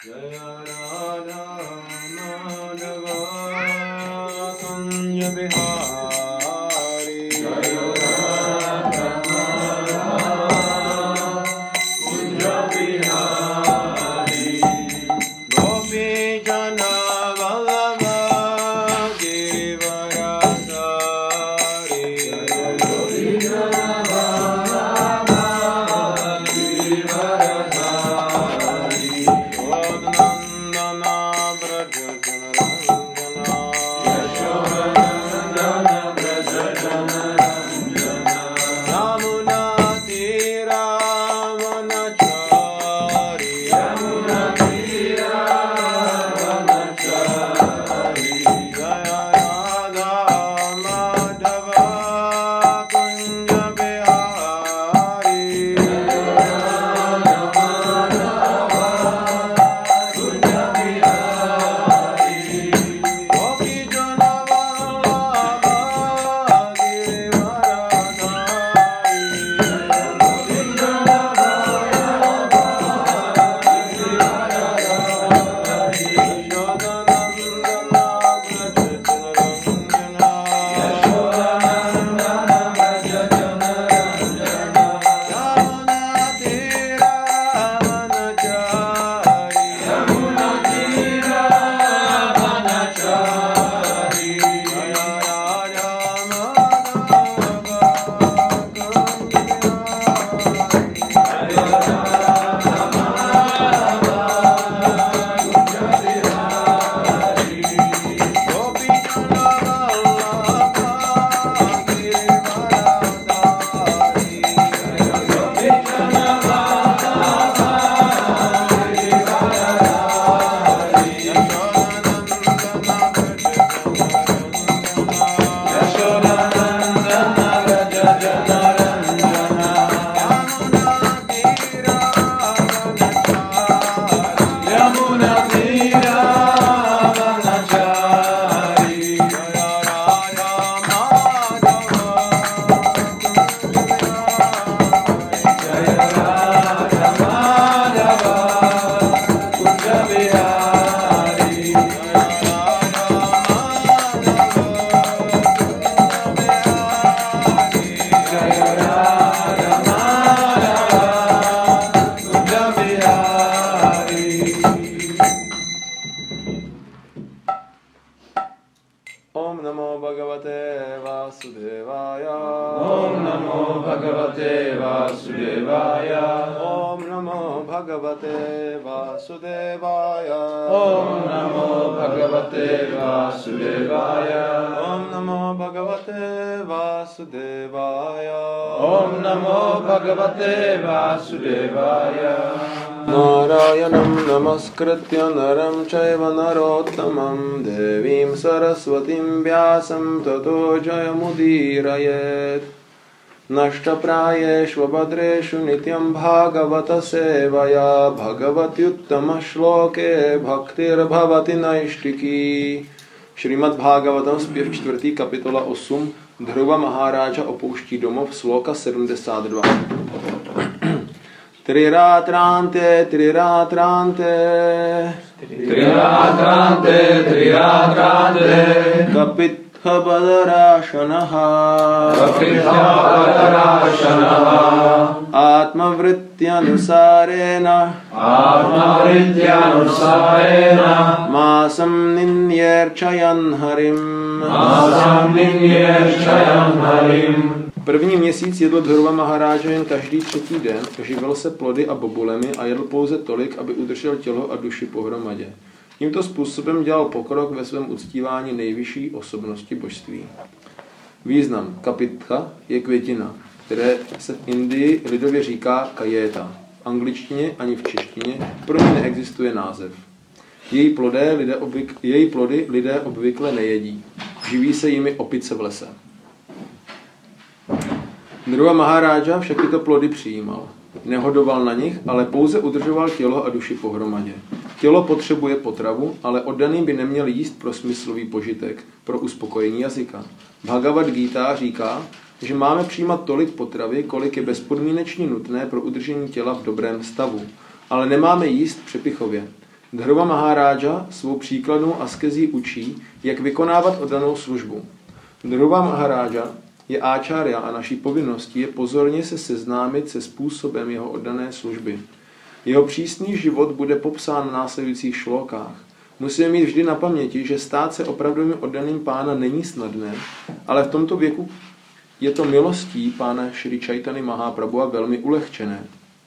Jaya Radha Madhava Kunja Bihari Jaya Radha Madhava Kunja Bihari Gopi Jana Vallabha Girivaradhari Jaya Gopi Jana Vallabha Girivaradhari Nandana Braja Janaranjana Yashodanandana Braja Janaranjana Yamuna Tira Vanachari Yamuna Tira Vanachari Jaya Radha Madhava Kunja Bihari Jaya Radha Madhava Kunja Bihari Gopi Jana Vallabha Girivaradhari Gopi Jana Vallabha Girivaradhari Yashodanandana Braja Janaranjana Yashodanandana Braja Janaranjana Yamuna Tira Vanachari Yamuna Tira Vanachari Jaya Radha Madhava Kunja Bihari Jaya Radha Madhava Kunja Bihari Gopi Jana Vallabha Girivaradhari Gopi Jana Vallabha Girivaradhari Yashodanandana Braja Janaranjana Yamuna Tira Vanachari Jaya Radha Madhava Jaya Radha Madhava Kunja Bihari Jaya Radha Jaya Radha Madhava Kunja Bihari Om Namo Bhagavate Vasudevaya Om Namo Bhagavate Vasudevaya Om Namo Bhagavate Vasudevaya Om Namo Bhagavate Vasudevaya Om Namo Bhagavate Vasudevaya Om Namo Bhagavate Vasudevaya Narayanam Namaskritya Naram Chaiva Narottamam Devim Saraswatim Vyasam Tato Jayamudirayet Nashtaprayeshva Bhadreshu Nityam Bhagavata Sevaya Bhagavati Uttama Shloke Bhaktir Bhavati Naishtiki Šrimad Bhagavatam zpěv 4. kapitola 8 Dhruva Maharáža opouští domov sloka 72 Triratrante, triratrante, Triratrante, triratrante, Kapitha Badarashanaha, Kapitha Badarashanaha, Atmavrityanusarena, Atmavrityanusarena, Masam Ninyerchayan Harim, Masam Ninyerchayan Harim. První měsíc jedl Dhruva Maharáža jen každý 3. den, živil se plody a bobulemi a jedl pouze tolik, aby udržel tělo a duši pohromadě. Tímto způsobem dělal pokrok ve svém uctívání nejvyšší osobnosti božství. Význam kapitha je květina, které se v Indii lidově říká kajéta. V angličtině ani v češtině pro ní neexistuje název. Její plody lidé obvykle nejedí. Živí se jimi opice v lese. Dhruva Maharáža však tyto plody přijímal. Nehodoval na nich, ale pouze udržoval tělo a duši pohromadě. Tělo potřebuje potravu, ale oddaný by neměl jíst pro smyslový požitek, pro uspokojení jazyka. Bhagavad Gita říká, že máme přijímat tolik potravy, kolik je bezpodmínečně nutné pro udržení těla v dobrém stavu, ale nemáme jíst přepichově. Dhruva Maharája svou příkladnou askezí učí, jak vykonávat oddanou službu. Dhruva Maharája je áčárya a naší povinností je pozorně se seznámit se způsobem jeho oddané služby. Jeho přísný život bude popsán v následujících šlókách. Musíme mít vždy na paměti, že stát se opravdovým oddaným pána není snadné, ale v tomto věku je to milostí pána Šri Chaitanya Mahaprabhua velmi ulehčené.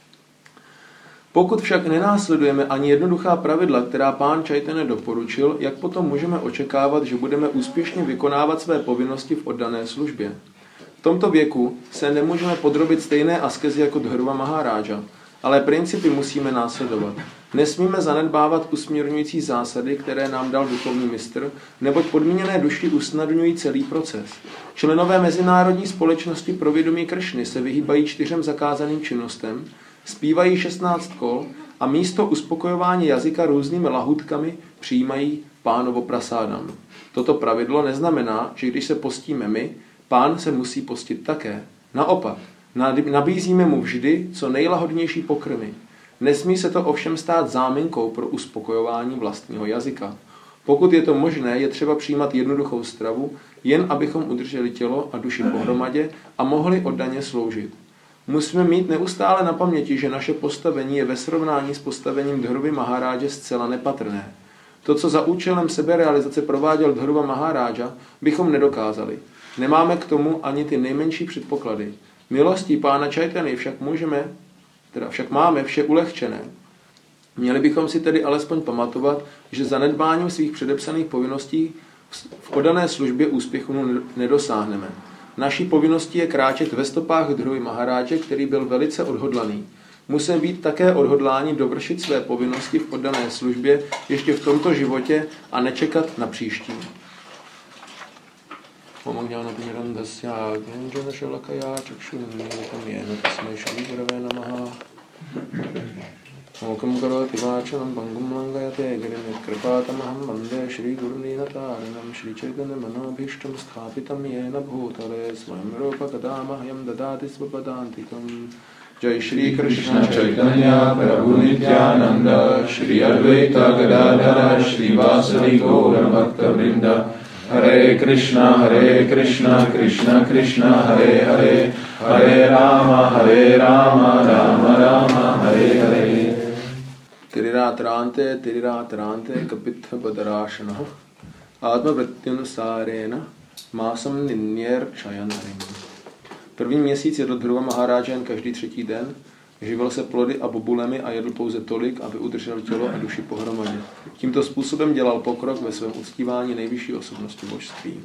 Pokud však nenásledujeme ani jednoduchá pravidla, která pán Chaitanya doporučil, jak potom můžeme očekávat, že budeme úspěšně vykonávat své povinnosti v oddané službě? V tomto věku se nemůžeme podrobit stejné askezi jako Dhruva Maharája, ale principy musíme následovat. Nesmíme zanedbávat usměrňující zásady, které nám dal duchovní mistr, neboť podmíněné duši usnadňují celý proces. Členové Mezinárodní společnosti pro vědomí Kršny se vyhýbají 4 zakázaným činnostem, zpívají 16 kol a místo uspokojování jazyka různými lahutkami přijímají pánovo prasádam. Toto pravidlo neznamená, že když se postíme my, pán se musí postit také. Naopak, nabízíme mu vždy co nejlahodnější pokrmy. Nesmí se to ovšem stát záminkou pro uspokojování vlastního jazyka. Pokud je to možné, je třeba přijímat jednoduchou stravu, jen abychom udrželi tělo a duši pohromadě a mohli oddaně sloužit. Musíme mít neustále na paměti, že naše postavení je ve srovnání s postavením Dhruvy Maharáže zcela nepatrné. To, co za účelem seberealizace prováděl Dhruva Maharája, bychom nedokázali. Nemáme k tomu ani ty nejmenší předpoklady. Milostí pána Chaitany však máme vše ulehčené. Měli bychom si tedy alespoň pamatovat, že zanedbáním svých předepsaných povinností v oddané službě úspěchu nedosáhneme. Naší povinností je kráčet ve stopách Dhruvy Maharáže, který byl velice odhodlaný. Musíme být také odhodláni dovršit své povinnosti v oddané službě ještě v tomto životě a nečekat na příští. Mokam karoti vāchanam bangum langayate girim kripatamaham vande Shri Gurunīnatarinam Shri Chaitanya Manobhishtam sthapitam yena bhutale swayam rupa kadamahyam dadati svapadantikam. Jai Shri Krishna Chaitanya Prabhu Nityananda Shri Advaita Gadadhara Shri Vasari Gaura Bhakta Vrinda. Hare Krishna Krishna Krishna Hare Hare Hare Rama Rama Rama Hare Hare. Tirirátrante kapitha badarashana Atma Vratyunusarena Másam Ninyer Chayanharim. První měsíc jedl Dhruva Maharája jen každý 3. den, živil se plody a bobulemi a jedl pouze tolik, aby udržel tělo a duši pohromadě. Tímto způsobem dělal pokrok ve svém uctívání nejvyšší osobnosti božství.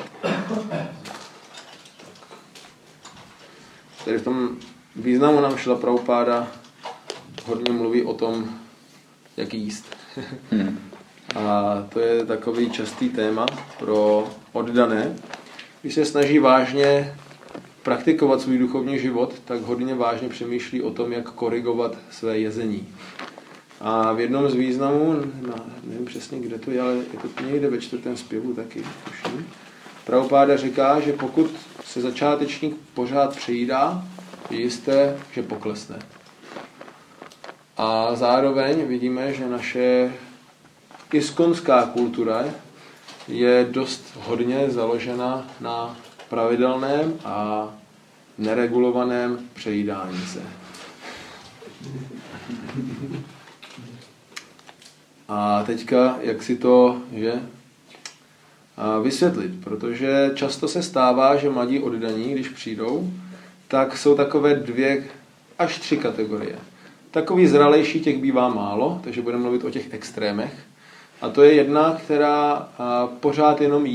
Tady v tom významu nám Šrila Prabhupáda hodně mluví o tom, jak jíst. A to je takový častý téma pro oddané. Když se snaží vážně praktikovat svůj duchovní život, tak hodně vážně přemýšlí o tom, jak korigovat své jezení. A v jednom z významů, nevím přesně, kde to je, ale je to někde ve 4. zpěvu taky, tuším. Prabhupáda říká, že pokud se začátečník pořád přejídá, je jisté, že poklesne. A zároveň vidíme, že naše iskonská kultura je dost hodně založena na pravidelném a neregulovaném přejídání se. A teďka, jak si to vysvětlit, protože často se stává, že mladí oddaní, když přijdou, tak jsou takové 2 až 3 kategorie. Takový zralejší těch bývá málo, takže budeme mluvit o těch extrémech. A to je jedna, která pořád jenom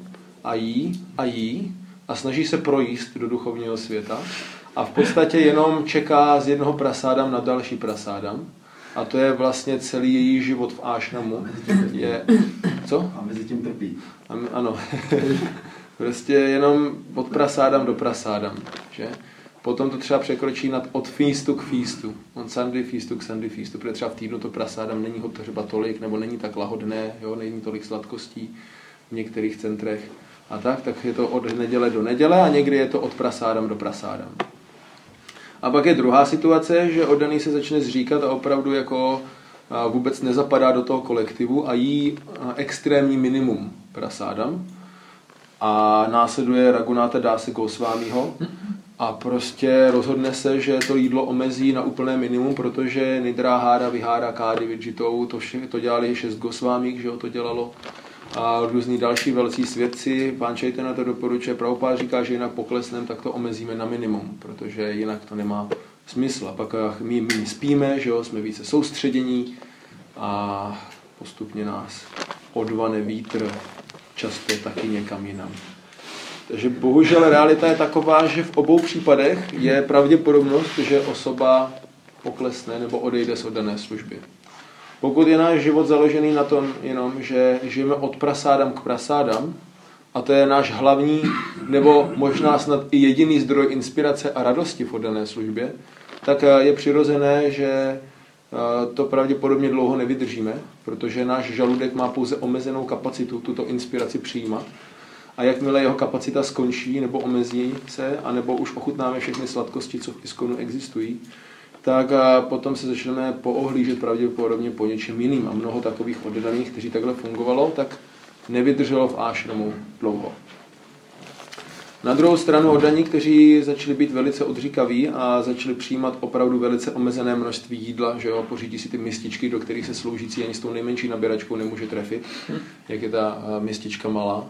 jí a snaží se projíst do duchovního světa a v podstatě jenom čeká z jednoho prasádam na další prasádam. A to je vlastně celý její život v ášramu. Co? A mezi tím trpí. Ano. Prostě jenom od prasádam do prasádam. Že? Potom to třeba překročí od feastu k feastu. Od Sunday feastu k Sunday feastu. Protože třeba v týdnu to prasádam není ho třeba tolik, nebo není tak lahodné, jo? Není tolik sladkostí v některých centrech. A tak je to od neděle do neděle a někdy je to od prasádam do prasádam. A pak je druhá situace, že oddaný se začne zříkat a opravdu jako vůbec nezapadá do toho kolektivu a jí extrémní minimum prasádam. A následuje Raghunatha Dase Goswamiho a prostě rozhodne se, že to jídlo omezí na úplné minimum, protože Nidráhára, Vihára, Kády, Vidžitou, to dělali 6 Gosvámích, že jo, to dělalo a různí další velcí svědci. Pán Chaitanya to doporučuje, Prabhupád říká, že jinak poklesneme, tak to omezíme na minimum, protože jinak to nemá smysl. A pak my spíme, že jo, jsme více soustředění a postupně nás odvane vítr, často taky někam jinam. Takže bohužel realita je taková, že v obou případech je pravděpodobnost, že osoba poklesne nebo odejde z oddané služby. Pokud je náš život založený na tom jenom, že žijeme od prasádam k prasádam, a to je náš hlavní nebo možná snad i jediný zdroj inspirace a radosti v oddané službě, tak je přirozené, že to pravděpodobně dlouho nevydržíme, protože náš žaludek má pouze omezenou kapacitu tuto inspiraci přijímat. A jakmile jeho kapacita skončí nebo omezí se, anebo už ochutnáme všechny sladkosti, co v ISKCONu existují, tak potom se začneme poohlížet pravděpodobně po něčem jiným. A mnoho takových oddaných, kteří takhle fungovalo, tak nevydrželo v ášramu dlouho. Na druhou stranu oddaní, kteří začali být velice odříkaví a začali přijímat opravdu velice omezené množství jídla, že jo, pořídí si ty mističky, do kterých se sloužící ani s tou nejmenší nabíračkou nemůže trefit, jak je ta mistička malá.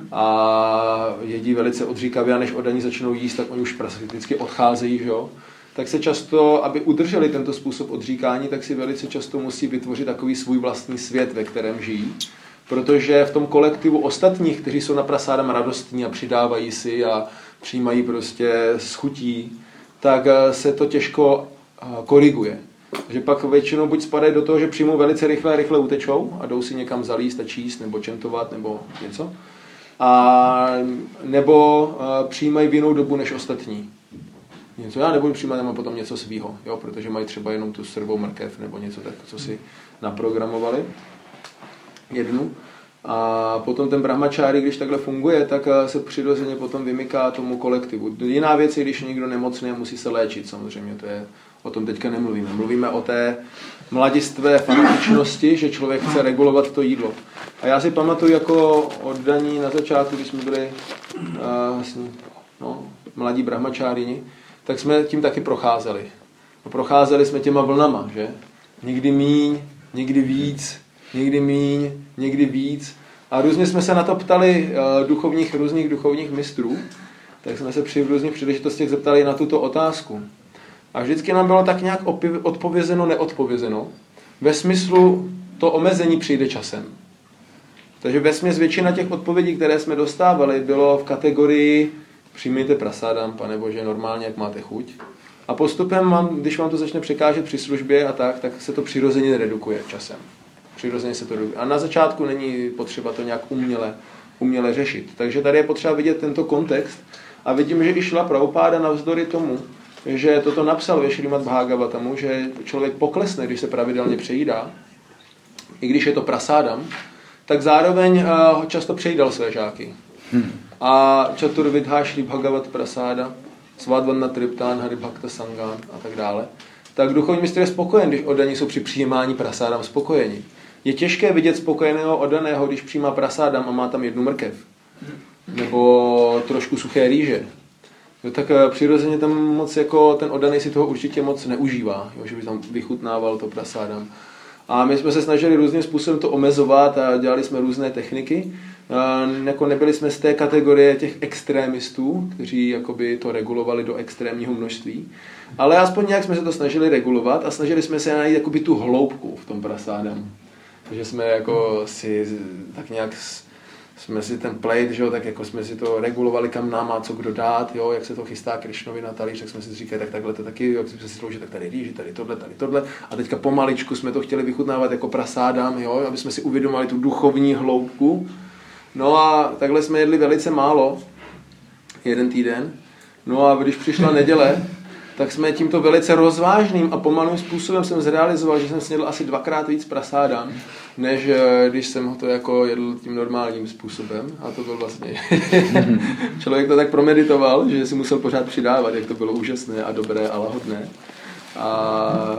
A jedí velice odříkavě a než oddaní začnou jíst, tak oni už prakticky odcházejí, že jo. Tak se často, aby udrželi tento způsob odříkání, tak si velice často musí vytvořit takový svůj vlastní svět, ve kterém žijí. Protože v tom kolektivu ostatních, kteří jsou na prasádam radostní a přidávají si a přijímají prostě s chutí, tak se to těžko koriguje. Že pak většinou buď spadají do toho, že přijmou velice rychle utečou a jdou si někam zalíst a číst nebo čentovat nebo něco. A nebo přijímají v jinou dobu než ostatní. Něco já nebudu přijímat, mám potom něco svýho, jo, protože mají třeba jenom tu srbou mrkev nebo něco tak, co si naprogramovali. Jednu. A potom ten brahmačári, když takhle funguje, tak se přirozeně potom vymyká tomu kolektivu. Jiná věc je, když je někdo nemocný a musí se léčit, samozřejmě, o tom teďka nemluvíme. Mluvíme o té mladistvé fanatičnosti, že člověk chce regulovat to jídlo. A já si pamatuju jako oddaní na začátku, když jsme byli mladí brahmačárini, tak jsme tím taky procházeli. Procházeli jsme těma vlnama, že? Někdy míň, někdy víc, někdy míň, někdy víc. A různě jsme se na to ptali různých duchovních mistrů, tak jsme se při různých příležitostech zeptali na tuto otázku. A vždycky nám bylo tak nějak odpovězeno, neodpovězeno. Ve smyslu, to omezení přijde časem. Takže vesměs většina těch odpovědí, které jsme dostávali, bylo v kategorii přijmějte prasádam, Pane Bože, normálně, jak máte chuť. A postupem, když vám to začne překážet při službě a tak se to přirozeně redukuje časem. Přirozeně se to redukuje. A na začátku není potřeba to nějak uměle řešit. Takže tady je potřeba vidět tento kontext a vidím, že i Šrila Prabhupáda navzdory tomu, že toto napsal ve Šrímad Bhagavatamu, že člověk poklesne, když se pravidelně přejídá, i když je to prasádam, tak zároveň často přejídal své žáky. A Chaturvidha Shri Bhagavat Prasáda, Svadvanna Triptán, Hari Bhakta Sangán a tak dále. Tak duchovní mistr je spokojen, když oddaní jsou při přijímání prasádam spokojeni. Je těžké vidět spokojeného oddaného, když přijímá prasádam a má tam jednu mrkev. Nebo trošku suché rýže. Jo, tak přirozeně tam moc jako ten oddaný si toho určitě moc neužívá, jo, že by tam vychutnával to prasádam. A my jsme se snažili různým způsobem to omezovat a dělali jsme různé techniky. Jako nebyli jsme z té kategorie těch extrémistů, kteří jakoby to regulovali do extrémního množství. Ale aspoň nějak jsme se to snažili regulovat a snažili jsme se najít jakoby tu hloubku v tom prasádam. Takže jsme jako si tak nějak jsme si ten plate, že jo, tak jako jsme si to regulovali, kam nám má co kdo dát, jo, jak se to chystá Krišnovi na talíř, tak jsme si říkali, tak takhle to taky, jo, jak jsme si sloužili, tak tady rýži, tady tohle. A teďka pomaličku jsme to chtěli vychutnávat jako prasádam, jo, aby jsme si uvědomili tu duchovní hloubku. No a takhle jsme jedli velice málo, jeden týden. No a když přišla neděle, tak jsme tímto velice rozvážným a pomalým způsobem jsem zrealizoval, že jsem snědl asi 2x víc prasádam, než když jsem ho to jako jedl tím normálním způsobem. A to byl vlastně... Člověk to tak promeditoval, že si musel pořád přidávat, jak to bylo úžasné a dobré a lahodné.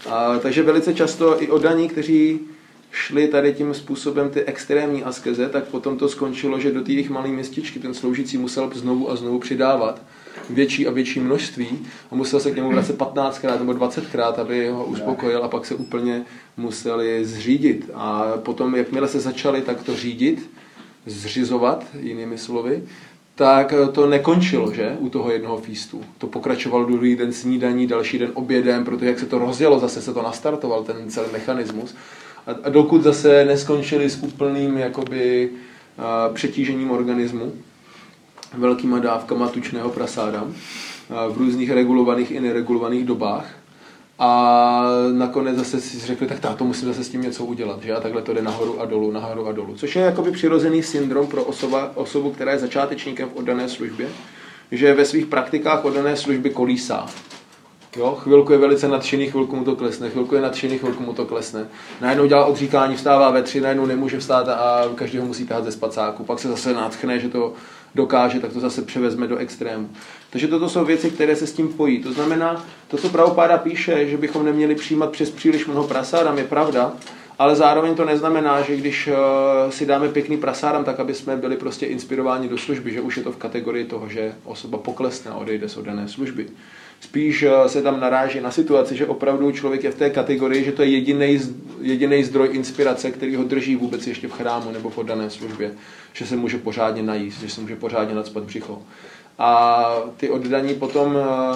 Takže velice často i oddaní, kteří šli tady tím způsobem ty extrémní askeze, tak potom to skončilo, že do té jejich malé městičky ten sloužící musel znovu a znovu přidávat větší a větší množství a musel se k němu vracet 15krát nebo 20krát, aby ho uspokojil a pak se úplně museli zřídit. A potom, jakmile se začali takto řídit, zřizovat, jinými slovy, tak to nekončilo, že? U toho jednoho feastu. To pokračovalo druhý den snídaní, další den obědem, protože jak se to rozjelo, zase se to nastartoval, ten celý mechanismus. A dokud zase neskončili s úplným jakoby přetížením organismu, velkýma dávkama tučného prasáda v různých regulovaných i neregulovaných dobách. A nakonec zase si řekli, tak táto musím zase s tím něco udělat, že? A takhle to jde nahoru a dolů. Což je jakoby přirozený syndrom pro osobu, která je začátečníkem v oddané službě, že ve svých praktikách oddané služby kolísá. Jo, chvilku je velice nadšený, chvilku mu to klesne, chvilku je nadšený, chvilku mu to klesne. Najednou dělá odříkání, vstává ve 3, najednou nemůže vstát a každého musí tahat ze spacáku. Pak se zase nadchne, že to dokáže, tak to zase převezme do extrému. Takže toto jsou věci, které se s tím pojí. To znamená, to, co Prabhupáda píše, že bychom neměli přijímat přes příliš mnoho prasádam, je pravda, ale zároveň to neznamená, že když si dáme pěkný prasádam, tak aby jsme byli prostě inspirováni do služby, že už je to v kategorii toho, že osoba poklesne a odejde z oddané služby. Spíš se tam naráží na situaci, že opravdu člověk je v té kategorii, že to je jediný zdroj inspirace, který ho drží vůbec ještě v chrámu nebo v oddané službě, že se může pořádně najíst, že se může pořádně nacpat břicho. A ty oddaní potom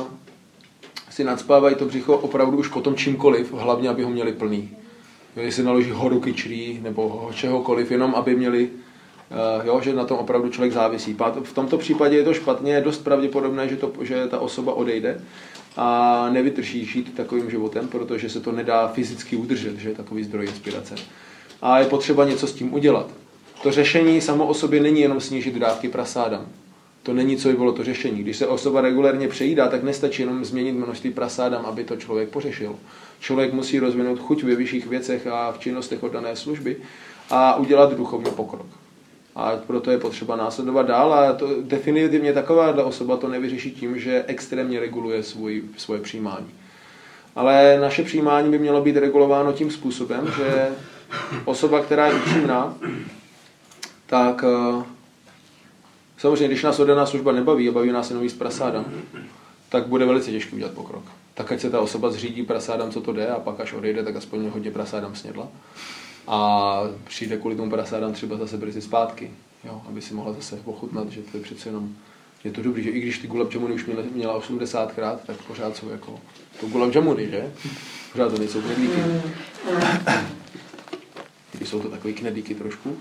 si nacpávají to břicho opravdu už potom čímkoliv, hlavně aby ho měli plný. Když se naloží horu kyčrí nebo čehokoliv, jenom aby měli, že na tom opravdu člověk závisí. V tomto případě je to špatně, je dost pravděpodobné, že ta osoba odejde a nevydrží žít takovým životem, protože se to nedá fyzicky udržet, že je takový zdroj inspirace. A je potřeba něco s tím udělat. To řešení samo o sobě není jenom snížit dávky prasádam. To není, co by bylo to řešení. Když se osoba regulérně přejídá, tak nestačí jenom změnit množství prasádam, aby to člověk pořešil. Člověk musí rozvinout chuť ve vyšších věcech a v činnostech oddané služby a udělat duchovní pokrok. A proto je potřeba následovat dál a to definitivně taková osoba to nevyřeší tím, že extrémně reguluje svoje přijímání. Ale naše přijímání by mělo být regulováno tím způsobem, že osoba, která je upřímná, tak samozřejmě, když nás oddaná služba nebaví a baví nás jenom jíst prasádam, tak bude velice těžké udělat pokrok. Tak ať se ta osoba zřídí prasádam, co to jde, a pak až odejde, tak aspoň hodně prasádam snědla. A přijde kvůli tomu prasádam třeba zase brzy zpátky, jo, aby si mohla zase ochutnat, že to je přece jenom, je to dobrý, že i když ty gulab jamuny už měla 80krát, tak pořád jsou jako to gulab jamuny, že? Pořád to nejsou knedlíky. Když jsou to takový knedlíky trošku.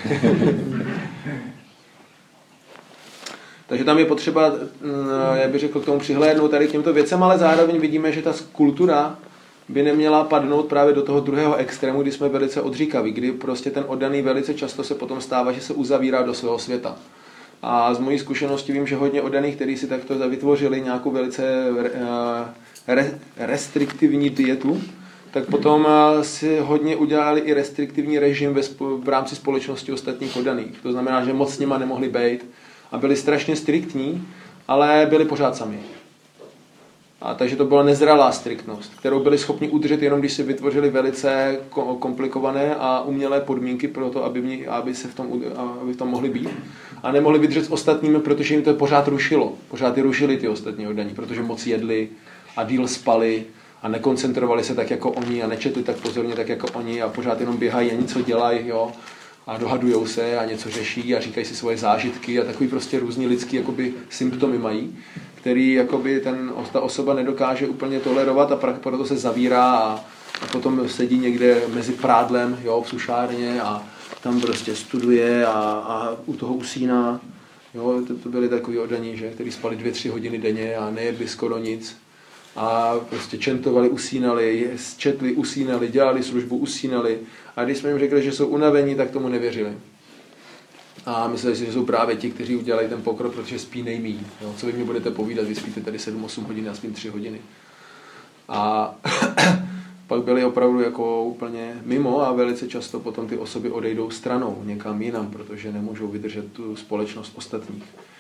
Takže tam je potřeba, já bych řekl, k tomu přihlédnout tady k těmto věcem, ale zároveň vidíme, že ta kultura by neměla padnout právě do toho druhého extrému, kdy jsme velice odříkaví, kdy prostě ten oddaný velice často se potom stává, že se uzavírá do svého světa. A z mojí zkušenosti vím, že hodně oddaných, kteří si takto vytvořili nějakou velice restriktivní dietu, tak potom si hodně udělali i restriktivní režim v rámci společnosti ostatních oddaných. To znamená, že moc s nima nemohli bejt a byli strašně striktní, ale byli pořád sami. A takže to byla nezralá striktnost, kterou byli schopni udržet jenom, když si vytvořili velice komplikované a umělé podmínky pro to, aby v tom mohli být. A nemohli vydržet s ostatními, protože jim to pořád rušilo. Pořád je rušili ty ostatní oddaní, protože moc jedli a díl spali a nekoncentrovali se tak jako oni a nečetli tak pozorně tak jako oni a pořád jenom běhají a něco dělají, jo. A dohadujou se a něco řeší a říkají si svoje zážitky a takový prostě různý lidský jakoby symptomy mají, který jakoby ta osoba nedokáže úplně tolerovat a proto se zavírá a potom sedí někde mezi prádlem, jo, v sušárně a tam prostě studuje a u toho usíná. Jo, to byli takový oddaní, že, kteří spali 2-3 hodiny denně a nejedli skoro nic. A prostě čentovali, usínali, četli, usínali, dělali službu, usínali. A když jsme jim řekli, že jsou unavení, tak tomu nevěřili. A mysleli si, že jsou právě ti, kteří udělají ten pokrok, protože spí nejmíň. Jo, co vy mi budete povídat, vy spíte tady 7-8 hodin, já spím 3 hodiny. A pak byli opravdu jako úplně mimo a velice často potom ty osoby odejdou stranou někam jinam, protože nemůžou vydržet tu společnost ostatních.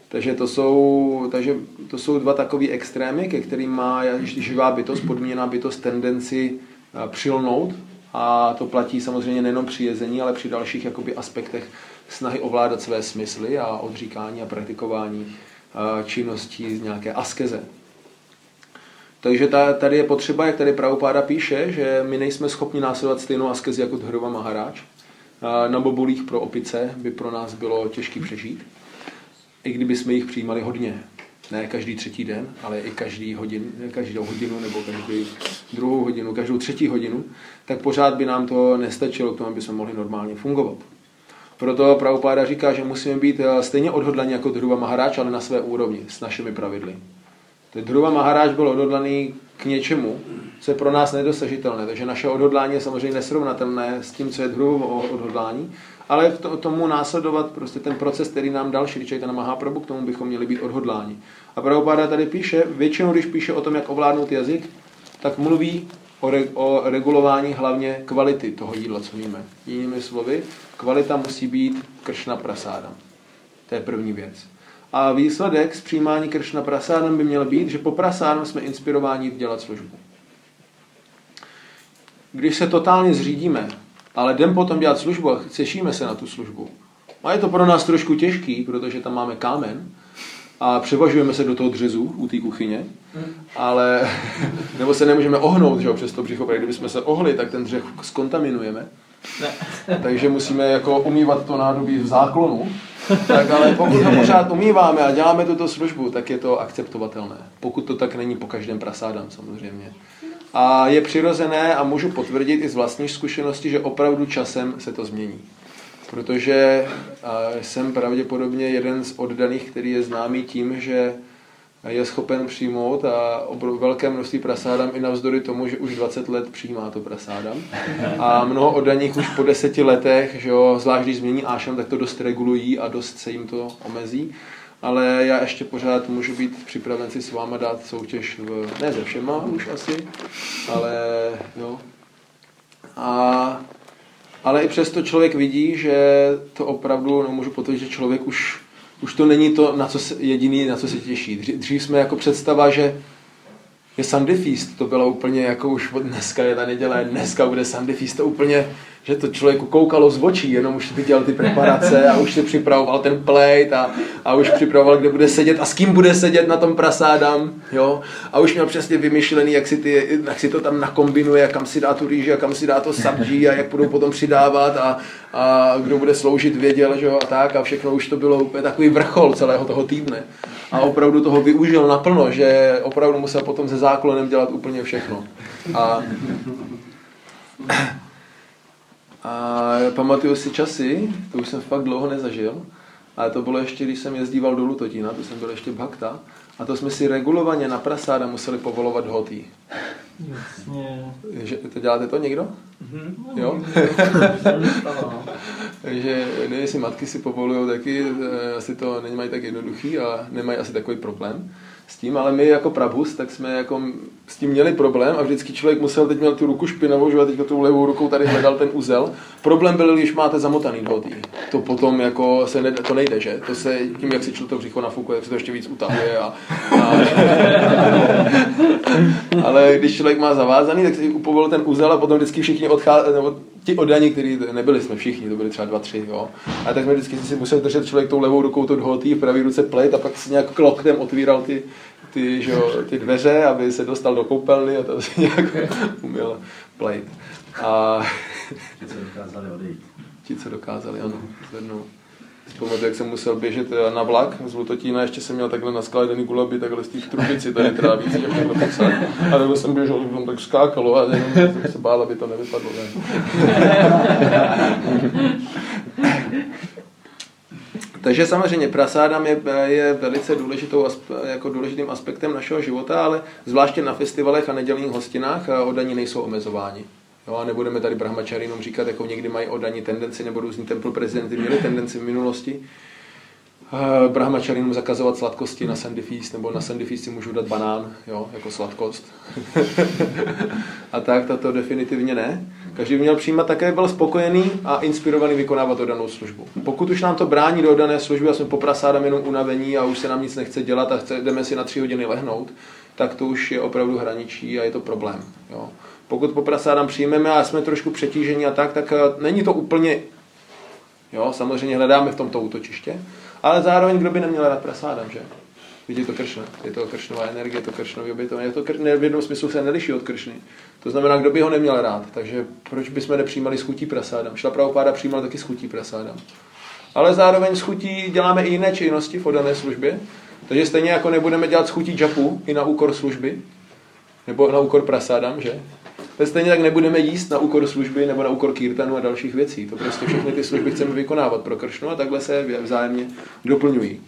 Takže to jsou dva takové extrémy, ke kterým má živá bytost, podmíněná bytost tendenci přilnout. A to platí samozřejmě nejenom při jezení, ale při dalších jakoby aspektech snahy ovládat své smysly a odříkání a praktikování činností z nějaké askeze. Takže tady je potřeba, jak tady Prabhupáda píše, že my nejsme schopni následovat stejnou askezi jako Dhruva Maharaj. Na bobulích pro opice by pro nás bylo těžké přežít, i kdyby jsme jich přijímali hodně. Ne každý třetí den, ale i každou hodinu nebo každou druhou hodinu, každou třetí hodinu, tak pořád by nám to nestačilo k tomu, aby jsme mohli normálně fungovat. Proto Prabhupáda říká, že musíme být stejně odhodlaní jako Dhruva Maharaj, ale na své úrovni, s našimi pravidly. Dhruva Maharaj byl odhodlaný k něčemu, co je pro nás nedosažitelné, takže naše odhodlání je samozřejmě nesrovnatelné s tím, co je Dhruvovo odhodlání, ale tomu následovat prostě ten proces, který nám dal Šri Chaitanya Mahaprabhu, k tomu bychom měli být odhodláni. A Prabhupáda tady píše, většinou, když píše o tom, jak ovládnout jazyk, tak mluví o regulování hlavně kvality toho jídla, co víme. Jinými slovy, kvalita musí být Kršna prasádam. To je první věc. A výsledek z přijímání Kršna prasádam by měl být, že po prasádam jsme inspirováni dělat službu. Když se totálně zřídíme, ale jdem potom dělat službu a těšíme se na tu službu. A je to pro nás trošku těžký, protože tam máme kámen a převažujeme se do toho dřezu u té kuchyně, ale nebo se nemůžeme ohnout, že jo, přes to břicho, protože kdybychom se ohli, tak ten dřeh zkontaminujeme. Takže musíme jako umývat to nádobí v záklonu. Tak ale pokud to pořád umýváme a děláme tuto službu, tak je to akceptovatelné. Pokud to tak není po každém prasádam samozřejmě. A je přirozené a můžu potvrdit i z vlastní zkušenosti, že opravdu časem se to změní. Protože jsem pravděpodobně jeden z oddaných, který je známý tím, že je schopen přijmout a velké množství prasádam i navzdory tomu, že už 20 let přijímá to prasádam. A mnoho oddaných už po 10 letech, že jo, zvlášť když změní ášram, tak to dost regulují a dost se jim to omezí. Ale já ještě pořád můžu být připraven si s váma dát soutěž, ne se všema už asi, ale jo. Ale i přesto člověk vidí, že to opravdu, můžu potvrdit, že člověk už to není to, na co se těší. Dřív jsme jako představa, že je Sunday Feast, to bylo úplně jako už od dneska je ta neděle, dneska bude Sunday Feast, to úplně, že to člověku koukalo z očí, jenom už viděl ty preparace a už si připravoval ten plate a už připravoval, kde bude sedět a s kým bude sedět na tom prasádam, jo, a už měl přesně vymyšlený, jak si to tam nakombinuje, kam si dá tu rýži a kam si dá to sabdží a jak budou potom přidávat a kdo bude sloužit věděl, že jo, a tak a všechno už to bylo úplně takový vrchol celého toho týdne. A opravdu toho využil naplno, že opravdu musel potom se záklonem dělat úplně všechno. A pamatuju si časy, to už jsem fakt dlouho nezažil, ale to bylo ještě, když jsem jezdíval do Lutotína, to jsem byl ještě bhakta, a to jsme si regulovaně na prasáda museli povolovat dhoti. Jasně. To děláte to někdo? Jo? Takže nevím, jestli matky si povolujou taky, asi to nemají tak jednoduchý a nemají asi takový problém s tím, ale my jako prabhus, tak jsme jako s tím měli problém a vždycky člověk musel, teď měl tu ruku špinavou, že a teďka tou levou rukou tady hledal ten uzel. Problém byl, když máte zamotaný dhoti. To potom jako to nejde, že? To se tím, jak si to břicho nafukuje, tak se to ještě víc utahuje ale když člověk má zavázaný, tak si upovolil ten uzel a potom vždycky všichni odcházeli, nebo ti oddaní, kteří nebyli jsme všichni, to byli třeba 2, 3, jo. A tak jsme vždycky si musel držet člověk tou levou rukou to dhoti, v pravé ruce plate a pak si nějak loktem otvíral ty dveře, aby se dostal do koupelny a to si nějak uměl plate. A ti, co dokázali odejít. Ti, co dokázali, ano, zvednout. Vzpomínám, jak jsem musel běžet na vlak z Lutotína, ještě jsem měl takhle naskládaný gulaby, takhle z těch trubici, tady trávící, jak takhle pocet. A takhle jsem běžel, jsem tak skákalo a jenom jsem se bál, aby to nevypadlo. Ne? Takže samozřejmě prasádam je velice důležitým aspektem našeho života, ale zvláště na festivalech a nedělních hostinách oddaní nejsou omezováni. Jo, a nebudeme tady brahmačarinům říkat, jako někdy mají oddaní tendenci, nebo různí temple prezidenty měli tendenci v minulosti. brahmačarinům zakazovat sladkosti na Sandy Feast, nebo na Sandy Feast si můžu dát banán, jo, jako sladkost. A tak, to definitivně ne. Každý by měl přijímat také, byl spokojený a inspirovaný vykonávat oddanou službu. Pokud už nám to brání do oddané služby a jsme po prasádám jenom unavení a už se nám nic nechce dělat a jdeme si na 3 hodiny lehnout, tak to už je opravdu hraničí a je to problém. Jo. Pokud po prasádám přijmeme a jsme trošku přetížení a tak není to úplně, jo, samozřejmě hledáme v tomto útočiště, ale zároveň kdo by neměl rád prasádám, že? Vidíte to Kršna, je to Kršnová energie, je to Kršnový obětování, je to v jednom smyslu se neliší od Kršny. To znamená, kdo by ho neměl rád, takže proč bychom nepřijímali s chutí prasádám? Šla Prabhupáda přijímal taky s chutí prasádám. Ale zároveň s chutí děláme i jiné činnosti v oddané službě, takže stejně jako nebudeme dělat s chutí džapu i na úkor služby, nebo na úkor prasádám, že? Stejně tak nebudeme jíst na úkor služby nebo na úkor kirtanu a dalších věcí. To prostě všechny ty služby chceme vykonávat pro Kršnu a takhle se vzájemně doplňují.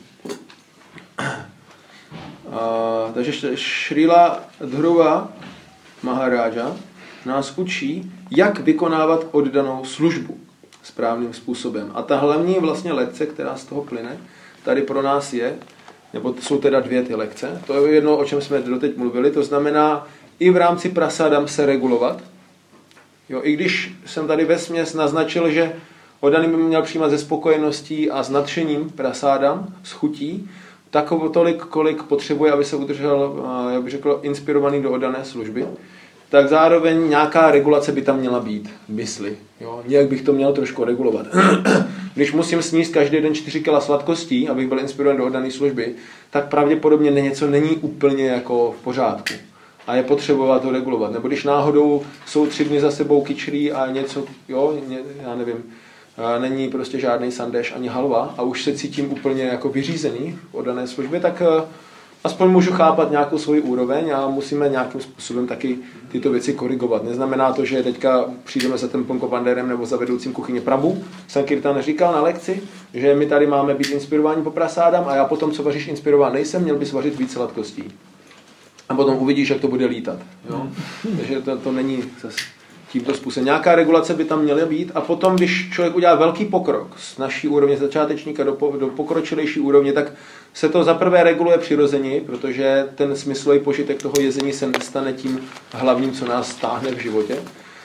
Takže Šrila Dhruva Maharáža nás učí, jak vykonávat oddanou službu správným způsobem. A ta hlavní vlastně lekce, která z toho plyne, tady pro nás je, nebo jsou teda 2 ty lekce, to je jedno, o čem jsme doteď mluvili, to znamená i v rámci prasádam se regulovat. Jo, i když jsem tady vesměs naznačil, že oddaný by měl přijímat ze spokojeností a s nadšením prasádam, s chutí, tak tolik, kolik potřebuje, aby se udržel, jak bych řekl, inspirovaný do oddané služby, tak zároveň nějaká regulace by tam měla být v mysli. Jo? Nějak bych to měl trošku regulovat. Když musím sníst každý den 4 kg sladkostí, abych byl inspirován do oddané služby, tak pravděpodobně něco není úplně jako v pořádku. A je potřeba to regulovat. Nebo když náhodou jsou 3 dny za sebou kyčlí a něco, jo, já nevím, není prostě žádný sandeš ani halva a už se cítím úplně jako vyřízený v oddané službě, tak aspoň můžu chápat nějakou svoji úroveň a musíme nějakým způsobem taky tyto věci korigovat. Neznamená to, že teďka přijdeme za tím Punkopandérem nebo za vedoucím kuchyně Prabhu. Sankirtan říkal na lekci, že my tady máme být inspirováni po prasádám a já potom, co vaříš, inspirován nejsem, měl bys vařit víc sladkostí. A potom uvidíš, jak to bude lítat. Jo? Takže to není zase tímto způsobem. Nějaká regulace by tam měla být a potom, když člověk udělá velký pokrok z naší úrovně začátečníka do pokročilejší úrovně, tak se to zaprvé reguluje přirozeně, protože ten smyslový požitek toho jezení se nestane tím hlavním, co nás stáhne v životě.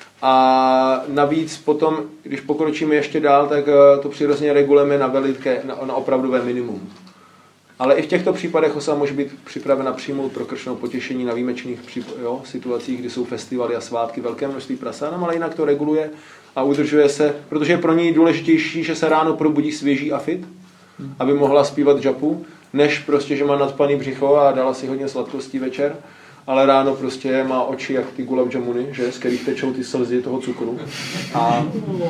A navíc potom, když pokročíme ještě dál, tak to přirozeně regulujeme na opravdové minimum. Ale i v těchto případech osoba může být připravena přijmout pro Kršnou potěšení na výjimečných situacích, kdy jsou festivaly a svátky, velké množství prasádam, ale jinak to reguluje a udržuje se, protože je pro ní důležitější, že se ráno probudí svěží a fit, aby mohla zpívat džapu, než prostě, že má nadpaný břicho a dala si hodně sladkostí večer, ale ráno prostě má oči jak ty gulab jamuny, že, z kterých tečou ty slzy toho cukru. A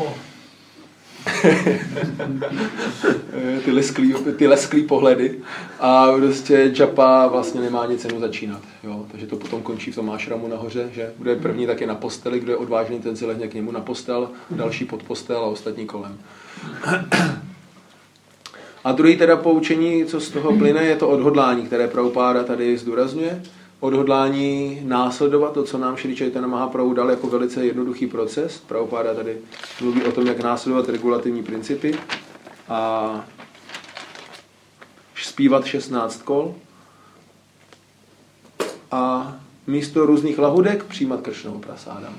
ty lesklý pohledy a prostě džapa vlastně nemá nic cenu začínat. Jo? Takže to potom končí v tom ášramu nahoře, že kdo je první, tak je na posteli, kdo je odvážný, ten si lehne k němu na postel, další pod postel a ostatní kolem. A druhý teda poučení, co z toho plyne, je to odhodlání, které Prabhupáda tady zdůrazňuje. Odhodlání následovat to, co nám Šri Chaitanya Mahaprabhu dal jako velice jednoduchý proces. Prabhupáda tady mluví o tom, jak následovat regulativní principy a zpívat 16 kol a místo různých lahůdek přijímat Kršnovo prasádam.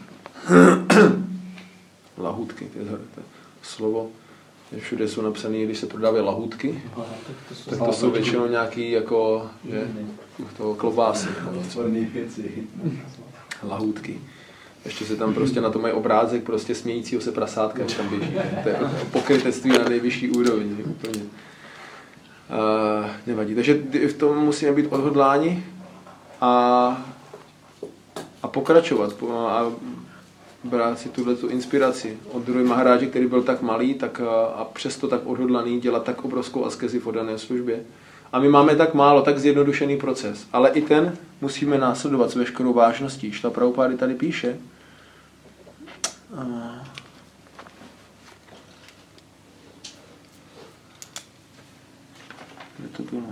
Lahůdky, to je slovo. Všude jsou napsané, když se prodávají lahůdky, tak to jsou většinou nějaký jako, že, toho klobásy. Lahůdky. Ještě se tam prostě na to mají obrázek prostě smějícího se prasátka, jak tam běží. To je pokrytectví na nejvyšší úrovni. Úplně. Nevadí. Takže v tom musíme být odhodláni a pokračovat. A brát si tu inspiraci od Dhruva Maharáže, který byl tak malý tak a přesto tak odhodlaný dělat tak obrovskou askezi v oddané službě. A my máme tak málo, tak zjednodušený proces. Ale i ten musíme následovat s veškerou vážností. Šla Prabhupády tady píše. Kde to bylo?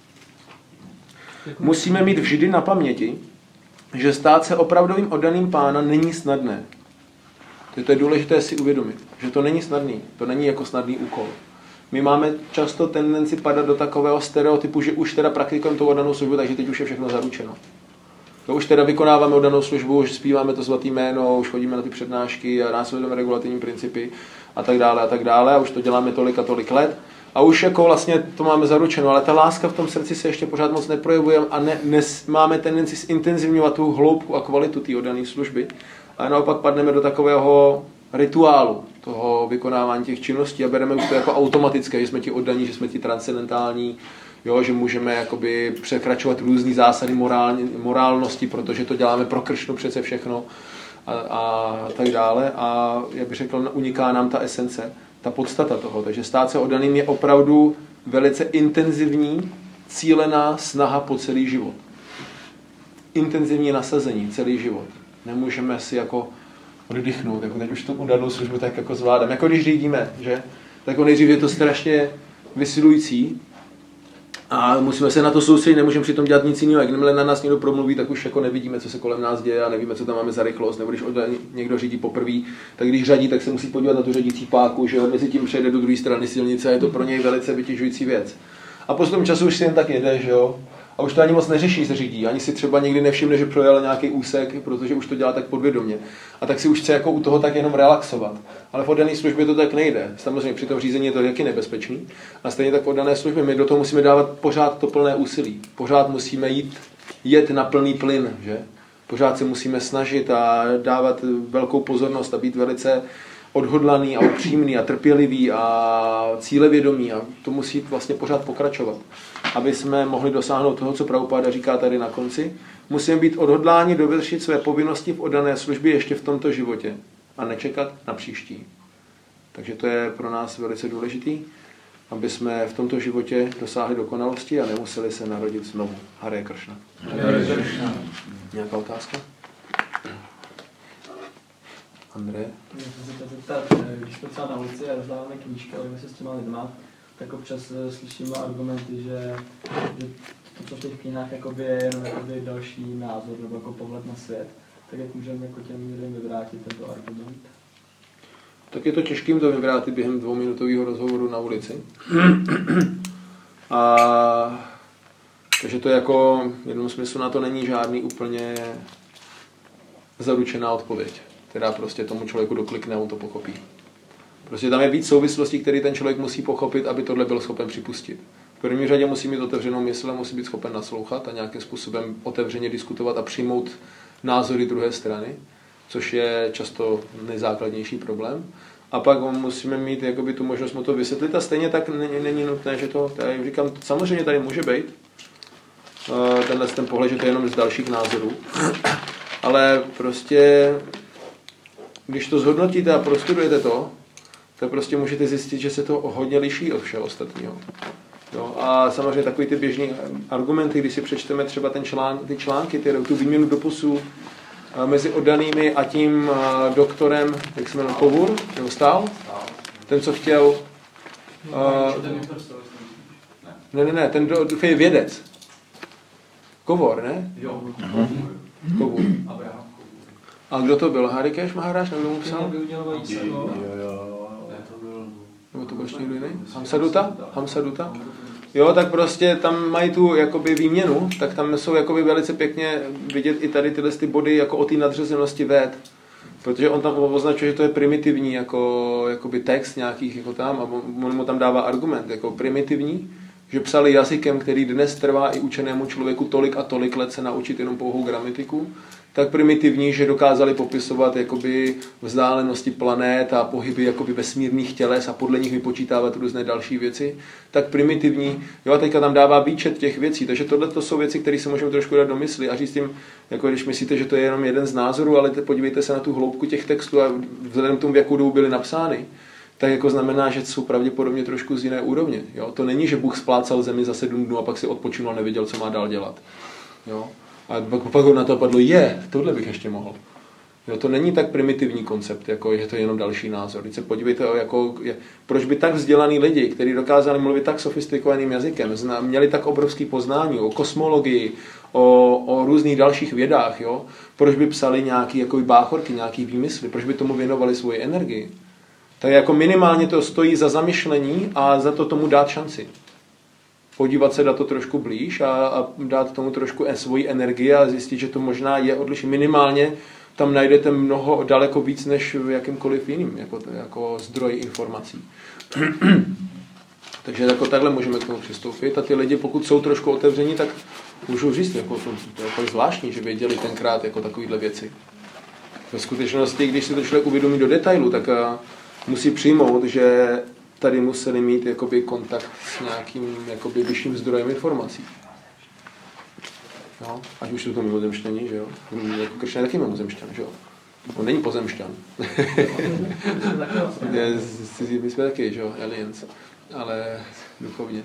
Musíme mít vždy na paměti, že stát se opravdovým oddaným pána není snadné. To je důležité si uvědomit, že to není snadný, to není jako snadný úkol. My máme často tendenci padat do takového stereotypu, že už teda praktikujeme tu oddanou službu, takže teď už je všechno zaručeno. To už teda vykonáváme oddanou službu, už zpíváme to svatý jméno, už chodíme na ty přednášky a následujeme regulativní principy a tak dále a už to děláme tolik a tolik let. A už jako vlastně to máme zaručeno, ale ta láska v tom srdci se ještě pořád moc neprojevuje a máme tendenci zintenzivňovat tu hloubku a kvalitu té oddané služby. A naopak padneme do takového rituálu toho vykonávání těch činností a bereme už to jako automatické, že jsme ti oddaní, že jsme ti transcendentální, jo, že můžeme jakoby překračovat různý zásady morálnosti, protože to děláme pro Kršnu přece všechno a tak dále. A jak bych řekl, uniká nám ta esence, ta podstata toho. Takže stát se oddaným je opravdu velice intenzivní, cílená snaha po celý život. Intenzivní nasazení celý život. Nemůžeme si jako oddychnout, jako teď už tu oddanou službu tak jako zvládám. Jako když řídíme, že? Tak nejdřív je to strašně vysilující a musíme se na to soustředit, nemůžeme přitom dělat nic jiného. Jakmile na nás někdo promluví, tak už jako nevidíme, co se kolem nás děje a nevíme, co tam máme za rychlost. Nebo když někdo řídí poprvé, tak když řadí, tak se musí podívat na tu řadící páku, že mezi tím přejde do druhé strany silnice a je to pro něj velice vytěžující věc. A postupem času už si jen tak jede, že jo? A už to ani moc neřeší, se řídí. Ani si třeba nikdy nevšimne, že projel nějaký úsek, protože už to dělá tak podvědomě. A tak si už chce jako u toho tak jenom relaxovat. Ale v oddané službě to tak nejde. Samozřejmě při tom řízení je to taky nebezpečný. A stejně tak v oddané službě my do toho musíme dávat pořád to plné úsilí. Pořád musíme jet na plný plyn, že? Pořád se musíme snažit a dávat velkou pozornost a být velice odhodlaný a upřímný a trpělivý a cílevědomý a to musí vlastně pořád pokračovat. Aby jsme mohli dosáhnout toho, co Prabhupáda říká tady na konci, musíme být odhodláni dovršit své povinnosti v oddané službě ještě v tomto životě a nečekat na příští. Takže to je pro nás velice důležitý, aby jsme v tomto životě dosáhli dokonalosti a nemuseli se narodit znovu. Hare Kršna. Hare Kršna. Nějaká otázka? Andrej? Můžu se zeptat, když jsme třeba na ulici a rozdáváme knížky, ale se s těma lidma, tak občas slyšíme argumenty, že to, co v těch knihách je jenom další názor nebo jako pohled na svět. Tak jak můžeme jako těm lidem vyvrátit tento argument? Tak je to těžkým to vyvrátit během 2minutového rozhovoru na ulici. Takže to jako v jednom smyslu na to není žádný úplně zaručená odpověď, která prostě tomu člověku doklikne a on to pochopí. Prostě tam je víc souvislostí, které ten člověk musí pochopit, aby tohle byl schopen připustit. V první řadě musí mít otevřenou mysl a musí být schopen naslouchat a nějakým způsobem otevřeně diskutovat a přijmout názory druhé strany, což je často nejzákladnější problém. A pak musíme mít jakoby tu možnost mu to vysvětlit a stejně tak není nutné, že to, tady říkám, samozřejmě tady může být ten pohled, že to je jenom z dalších názorů, ale prostě když to zhodnotíte a prostudujete to, tak prostě můžete zjistit, že se to hodně liší od všeho ostatního. Jo, a samozřejmě takový ty běžný argumenty, když si přečteme třeba ty články, tu výměnu dopisů mezi oddanými a tím doktorem, jak se jmenuje, Kovur, nebo Stál? Ten, co chtěl... Ne, ten je vědec. Kovor, ne? Jo. Kovur. A kdo to byl? Harikesh Maharaj, nebo mu psal? Nebo to byl ještě někdo jiný? Hamsaduta? Jo, tak prostě tam mají tu jakoby výměnu, tak tam jsou jakoby velice pěkně vidět i tady tyhle ty body jako o té nadřazenosti véd. Protože on tam označuje, že to je primitivní jakoby text nějakých jako tam a on mu tam dává argument jako primitivní, že psali jazykem, který dnes trvá i učenému člověku tolik a tolik let se naučit jenom pouhou gramatiku, tak primitivní, že dokázali popisovat jakoby vzdálenosti planét a pohyby jakoby vesmírných těles a podle nich vypočítávat různé další věci, tak primitivní. Jo, a teďka tam dává výčet těch věcí, takže tohle to jsou věci, které si můžeme trošku dát do mysli a říct tím, jako když myslíte, že to je jenom jeden z názorů, ale podívejte se na tu hloubku těch textů a vzhledem k tomu, v jakou dobu byly napsány, tak jako znamená, že jsou pravděpodobně trošku z jiné úrovně. Jo? To není, že Bůh splácal zemi za 7 dnů a pak si odpočinul a nevěděl, co má dál dělat. Jo? A pak ho na to padlo, tohle bych ještě mohl. Jo, to není tak primitivní koncept, jako je to jenom další názor. Když se podívejte, proč by tak vzdělaný lidi, kteří dokázali mluvit tak sofistikovaným jazykem, měli tak obrovský poznání o kosmologii, o různých dalších vědách, jo? Proč by psali nějaký báchorky, nějaký výmysly, proč by tomu věnovali svoji energii. Tak jako minimálně to stojí za zamyšlení a za to tomu dát šanci. Podívat se na to trošku blíž a dát tomu trošku svoji energii a zjistit, že to možná je odlišné. Minimálně tam najdete daleko víc než v jakýmkoliv jiným jako zdroj informací. Takže jako takhle můžeme k tomu přistoupit a ty lidi, pokud jsou trošku otevření, tak můžou říct, jako to je jako zvláštní, že věděli tenkrát jako takovýhle věci. Ve skutečnosti, když si to člověk uvědomí do detailu, tak musí přijmout, že tady museli mít jakoby kontakt s nějakým jakoby vyšším zdrojem informací. Jo? Ať už jsou to mimozemšťani, že jo? Jako Kršňan taky mimozemšťan, že jo? On není pozemšťan. My jsme taky, že jo? Aliens. Ale duchovně.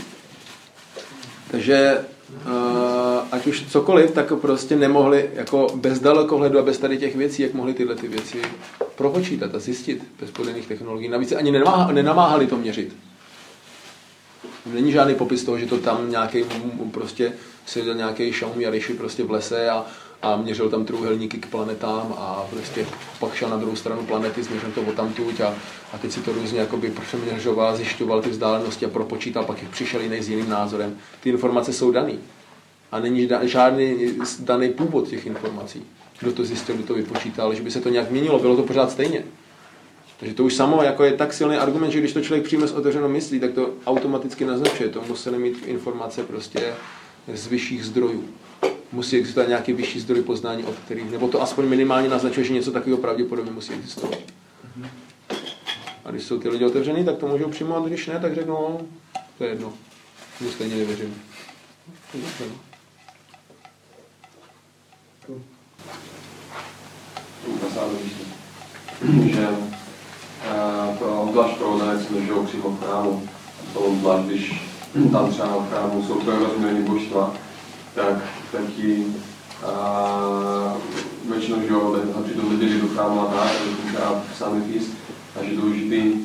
Takže ať už cokoliv, tak prostě nemohli jako bez dalekohledu a bez tady těch věcí, jak mohli tyhle ty věci propočítat a zjistit bez moderních technologií. Navíc ani nenamáhali to měřit. Není žádný popis toho, že to tam nějaký prostě seděl nějaký Xiaomi Arishi prostě v lese a měřil tam trůhelníky k planetám a prostě pak šel na druhou stranu planety, změřil to odtamtud a teď si to různě jakoby přeměřoval, zjišťoval ty vzdálenosti a propočítal, pak přišel jiný s jiným názorem. Ty informace jsou daný. A není žádný daný původ těch informací. Kdo to zjistil, kdo to vypočítal, že by se to nějak měnilo, bylo to pořád stejně. Takže to už samo jako je tak silný argument, že když to člověk přijme s otevřenou myslí, tak to automaticky naznačuje. To museli mít informace prostě z vyšších zdrojů. Musí existovat nějaký vyšší zdroj poznání, od kterých, nebo to aspoň minimálně naznačuje, že něco takového pravděpodobně musí existovat. A když jsou ty lidi otevřený, tak to můžou přijmout, když ne, tak řeknou, no, to je jedno. Mu stejně nevěřím. Že obzvlášť pro danec nežijou přímo v chrámu, obzvlášť když tam třeba v chrámu jsou tvoje rozumění božstva, tak ti většinou žijou přitom lidi do chrámu a tak, třeba sami fís, a že důležitý,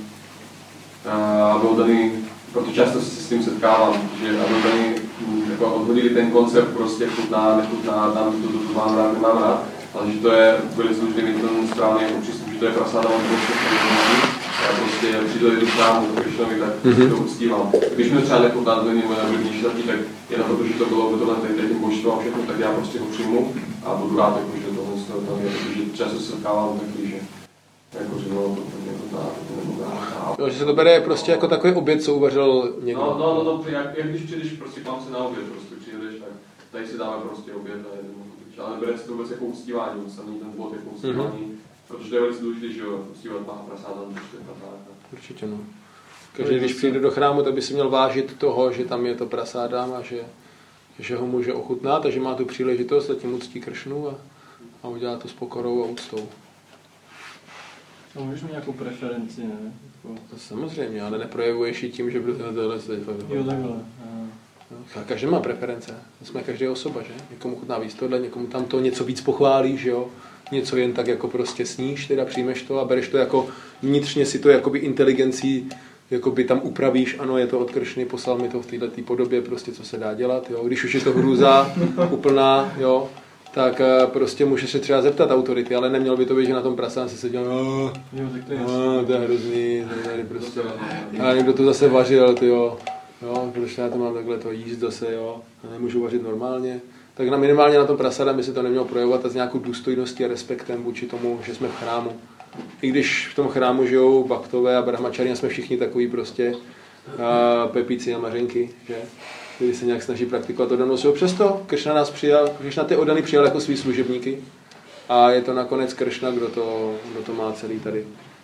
byl daný, proto často se s tím setkávám, že byl daný, jako odhodili ten koncept prostě chutná, nechutná, tam to mám rád, nemám rád, ale že to je velice důležitý mít ten správný jako přístup, že to je prasáda, on to já prostě přijdu do chrámu, Krišnovi, tak to uctívám. Když mi třeba nechutná, to není moje nejdůležitější zatí, tak jenom protože to bylo uvedované tady tím božstvem a všechno, tak já prostě ho přijmu a budu rád, jako, že tohle tam je, protože často se setkávám taky, že jako že no, to nechutná, to nemůže. Že se to bere prostě jako takový oběd, co uvařil někdo. No, dobře, jak když přijdeš prostě k vám se na oběd, prostě přijedeš, tak tady si dáme prostě oběd a jedeme. Ale bere se to vůbec jako uctívání, samý ten bod jako uctívání, protože to je velice důležité, že jo, uctívat Pána prasáda, určitě no. Takže když přijde do chrámu, tak by si měl vážit toho, že tam je to prasádám a že ho může ochutnat a že má tu příležitost a tím uctí Kršnu a udělá to s pokorou a úctou. No, můžeš mít nějakou preferenci, ne? To samozřejmě, ale neprojevuješ ji tím, že tohle jo, takhle. Každý má preference, jsme každý osoba, že? Někomu chutná víc tohle, někomu tam to něco víc pochválíš, jo? Něco jen tak jako prostě sníš, teda přijmeš to a bereš to jako vnitřně si to jakoby inteligencí jakoby tam upravíš, ano, je to od Kršny, poslal mi to v této podobě, prostě co se dá dělat, jo? Když už je to hrůza úplná, jo? Tak prostě můžeš se třeba zeptat autority, ale nemělo by to být, že na tom prasán se seděl, to je hrozný, tady prostě, a někdo to zase vařil, tyjo. Jo, protože já to mám takhle to jíst zase, jo, a nemůžu vařit normálně. Tak minimálně na tom prasada by se to nemělo projevovat a s nějakou důstojností a respektem vůči tomu, že jsme v chrámu. I když v tom chrámu žijou baktové a brahmačari, jsme všichni takový prostě pepíci a mařenky, že? Kteří se nějak snaží praktikovat oddanost. Přesto Kršna nás přijal, Kršna ty oddany přijal jako svý služebníky a je to nakonec Kršna, kdo to má celý tady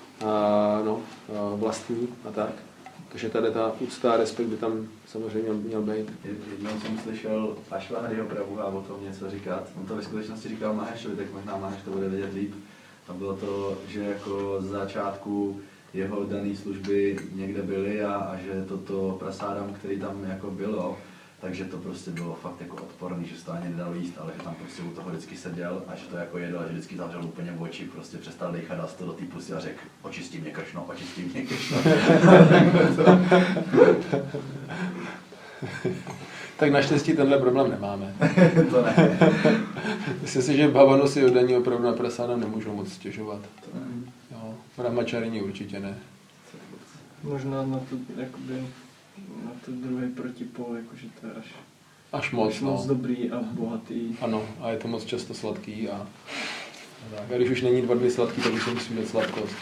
vlastní a tak. Takže tady ta úcta a respekt by tam samozřejmě měl být. Jednou jsem slyšel Ašváryho Prabhuha o tom něco říkat. On to ve skutečnosti říkal Mahešovi, tak možná Maheš to bude vědět líp. A bylo to, že jako z začátku jeho dané služby někde byly a že toto prasádam, který tam jako bylo, takže to prostě bylo fakt jako odporný, že se to ani nedalo jíst, ale že tam prostě u toho vždycky seděl a že to jako jedl a že vždycky zavřel úplně v oči, prostě přestal dýchat, dal to do té pusy a řekl, očistí mě Kršno, očistí mě Kršno. Tak naštěstí tenhle problém nemáme. To ne. Myslím si, že v Havanu si oddaní opravdu na prasáda nemůžou moc stěžovat. Jo. Brahmačarini určitě ne. Možná na to, jakoby, na to druhý protipol, jakože to je až moc dobrý a bohatý. Ano, a je to moc často sladký a tak. A když už není 2 dny sladký, tak už se musí mít sladkost.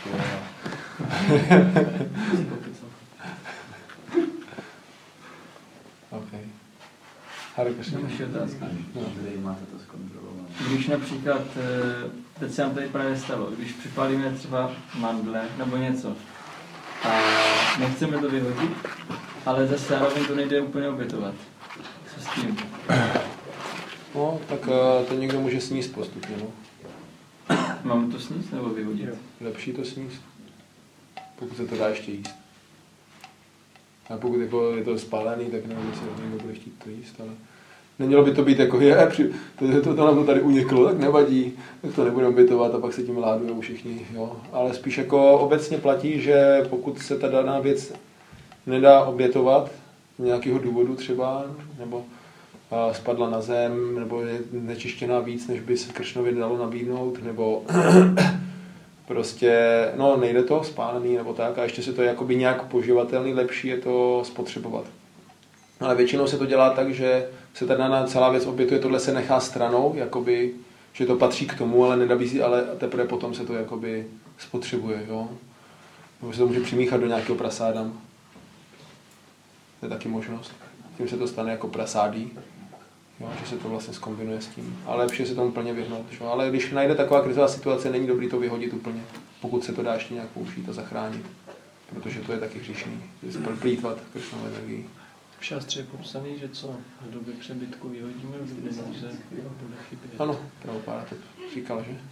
Okay. Hare Krishna. Kde máte to zkontrolované? Když například, teď se nám tady právě stalo, když připálíme třeba mandle nebo něco a nechceme to vyhodit, ale zase zároveň to nejde úplně obětovat. Co s tím? No, tak to někdo může sníst postupně, no. Máme to sníst nebo vyhodit? Lepší to sníst, pokud se to dá ještě jíst. A pokud je to spálený, tak nevím, jestli někdo bude chtít to jíst, ale nemělo by to být jako, to nám to tady uniklo, tak nevadí, tak to nebudeme obětovat a pak se tím ládujou všichni, jo. Ale spíš jako obecně platí, že pokud se ta daná věc nedá obětovat z nějakého důvodu třeba, nebo spadla na zem, nebo je nečištěná víc, než by se Kršnovi dalo nabídnout, nebo prostě, no nejde to, spálený nebo tak, a ještě se to je jakoby nějak poživatelný, lepší je to spotřebovat. Ale většinou se to dělá tak, že se ta daná celá věc obětuje, tohle se nechá stranou, jakoby, že to patří k tomu, ale nenabízí, ale teprve potom se to jakoby spotřebuje, jo. Nebo se to může přimíchat do nějakého prasádam. To je taky možnost. Tím se to stane jako prasádí, jo, že se to vlastně zkombinuje s tím. Ale lepší se tomu plně vyhnout. Jo. Ale když najde taková krizová situace, není dobrý to vyhodit úplně, pokud se to dá ještě nějak použít a zachránit. Protože to je taky hříšný, že se plýtvat Kršnovou energii. V šástře je popsaný, že co v době přebytku vyhodíme, v době nouze bude chybět. Ano, Prabhupáda to říkal, že?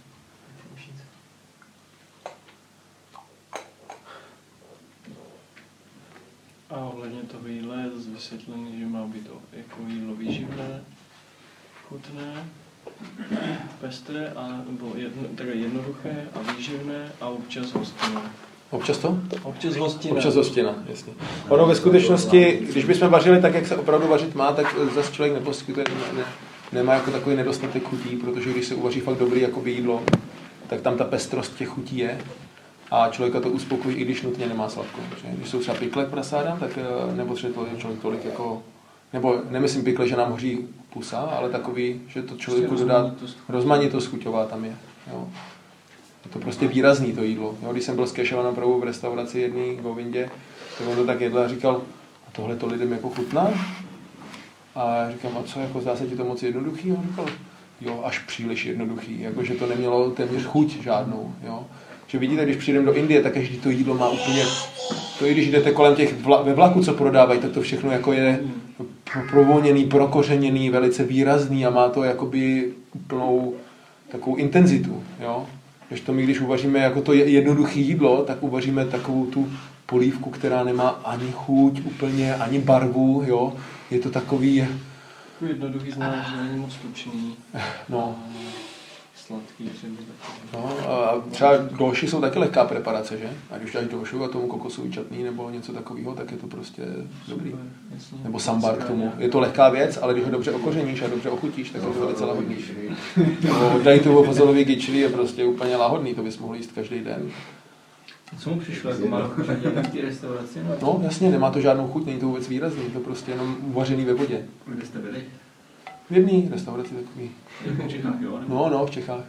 A ohledně toho jídla je vysvětlené, že má být jako jídlo výživné, chutné, pestré, nebo jednoduché a výživné a občas hostinné. Občas to? Občas hostina. Občas hostina, jasně. Ono ve skutečnosti, když bychom vařili tak, jak se opravdu vařit má, tak zase člověk neposkytuje, nemá jako takový nedostatek chutí, protože když se uvaří fakt dobrý jakoby jídlo, tak tam ta pestrost těch chutí je a člověka to uspokojí, i když nutně nemá sladko. Když jsou třeba pikle k prasádám, tak nepotřebuje člověk tolik jako, nebo nemyslím pikle, že nám hoří pusa, ale takový, že to člověku dodá rozmanitost chuťová tam je. Jo. Je to prostě výrazný to jídlo. Jo, když jsem byl s Kešavanem Prabhu v restauraci jedný v Govindě, tak on to tak jedl a říkal, a tohle to lidem jako chutná? A já říkám, a co, jako zdá se ti to moc jednoduchý? On říkal, jo, až příliš jednoduchý, jako že to nemělo téměř chuť žádnou. Jo. Že vidíte, když přijdeme do Indie, tak každý to jídlo má úplně, to i když jdete kolem těch ve vlaku, co prodávají, tak to všechno jako je provolněný, prokořeněný, velice výrazný a má to jakoby úplnou takovou intenzitu, jo. Když uvaříme jako to jednoduché jídlo, tak uvaříme takovou tu polívku, která nemá ani chuť úplně, ani barvu, jo. Je to takový... Jednoduchý znamená, že není moc tučný. No. Sladký třeba. No, a třeba doši jsou taky lehká preparace, že? A když dáš došu a tomu kokosový čatný nebo něco takového, tak je to prostě dobrý. Nebo sambar k tomu. Je to lehká věc, ale když ho dobře okořeníš a dobře ochutíš, tak je to velice lahodný. Nebo dajtovo fazolový gičli je prostě úplně lahodný, to bys mohl jíst každý den. Co mu přišlo, jako málo chuť v té restauraci? No jasně, nemá to žádnou chuť, není to vůbec výrazný, je to prostě jenom uvařený ve vodě. Kde jste byli? V jedné restauraci takový. V Čechách, jo? No, v Čechách.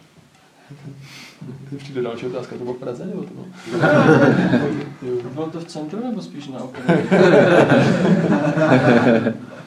Přijde další otázka, to bylo v Praze nebo to bylo? Bylo to v centru nebo spíš na okraji?